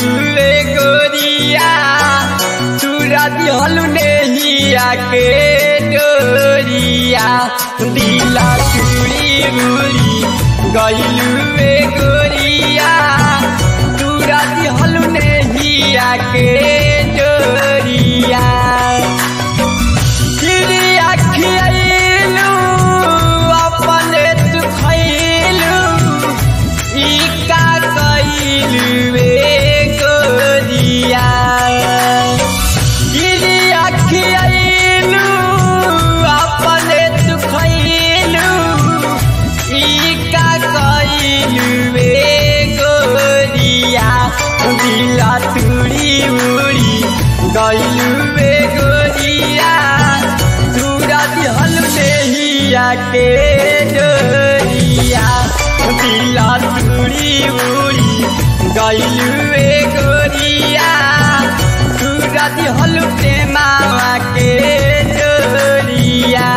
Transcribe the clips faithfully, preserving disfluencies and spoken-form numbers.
रे गोरिया चूरा दिहलु नेहिया के डोरिया दिला चूड़ी उड़ी गइलु रे गोरिया चूरा दिहलु नेहिया के डोरिया चिड़िया खियलु अपने तू खइलु ई का कइलु रे गोरिया चिड़िया खियलु अपने तू खइलु ई का कइलु रे गोरिया दिला तुड़ी उड़ी गइलु रे गोरिया चूरा दिहलु नेहिया के डोरिया दिला तुड़ी उड़ी गइलु रे गोरिया चूरा दिहलु प्रेमावा के डोरिया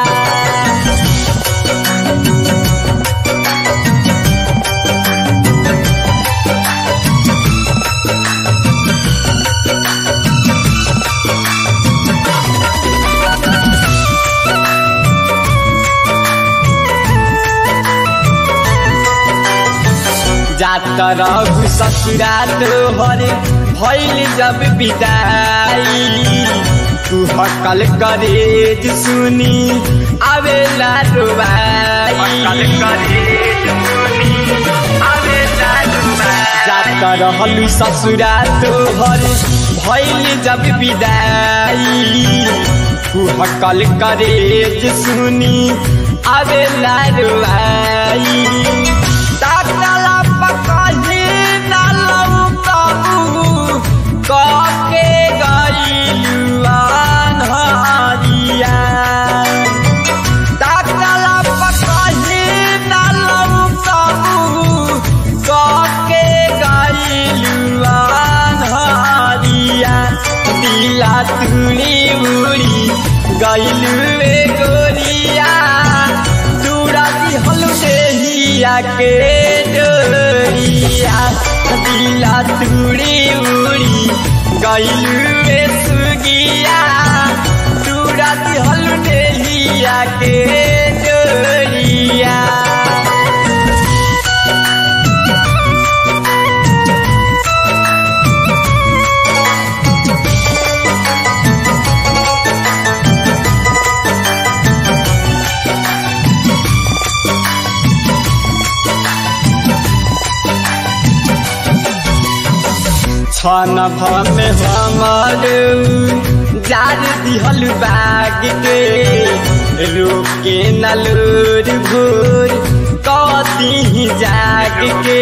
जात रहु ससुरा तोहरे भइल जब विदाई तू हकल करेज सुनी आवेला रोबाई जात रहलु ससुरा तोहरे भइल जब विदाई तू हकल करेज सुनी आवेला रोबाई काके गइलुआन हरिया ताकला पकही नालौ कबू काके गइलुआन हरिया दिला तुड़ी उड़ी गइलु रे गोरिया चूरा दिहलु नेहिया के डोरिया दिला तुड़ी उड़ी गइलु रे सुगिया चूरा दिहलु नेहिया के डोरिया छन भमे हमर जार दिहल बाग के रोके नलूर भूर कती जाग के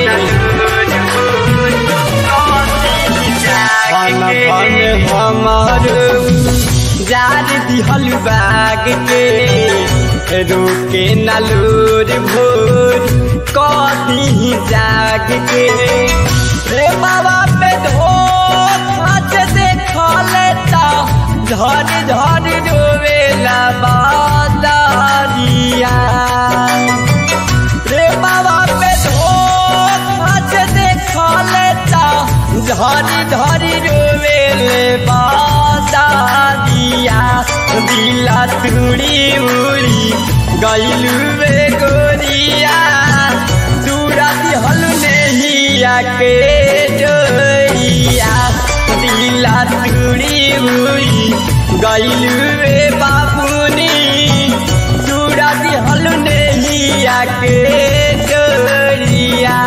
छन भमे हमर जार दिहल बाग के रोके नलूर भूर कती जाग के रे बाबा पे धोखा से देखले ता धर धर रोवेला बादारिया रे बाबा पे धोखा से देखले ता धर धर रोवेले बादारिया दिला तुड़ी उड़ी गइलु रे गोरिया चूरा दिहलु नेहिया के डोरिया दिला तुड़ी उड़ी गइलु रे बाबुनी चूरा दिहलु नेहिया के डोरिया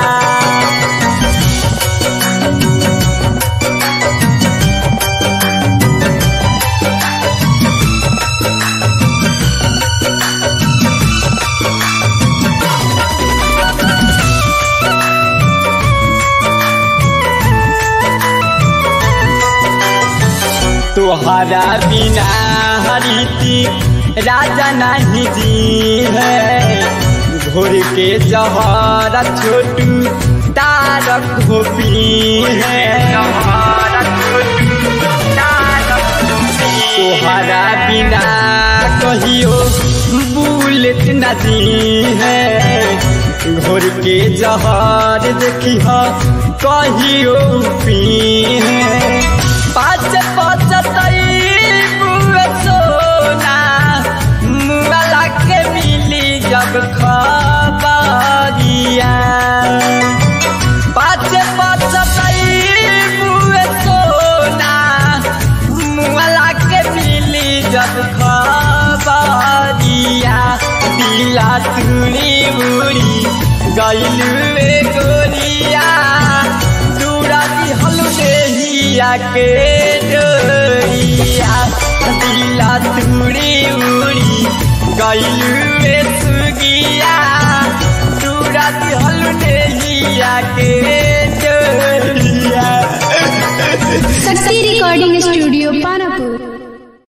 तोहरा बिना हरिती राजा नहीं जी है घोर के जहरा छोटू तारक गोपी है तोहरा बिना कहियो बुलेट नदी है घोर के जहर देखी कहियो गइलू ए गोरिया दूरा दिहल देहिया के डोरिया दिला तुरी उड़ी गइलू ए सुगिया दूरा दिहल देहिया के डोरिया। Shakti recording studio.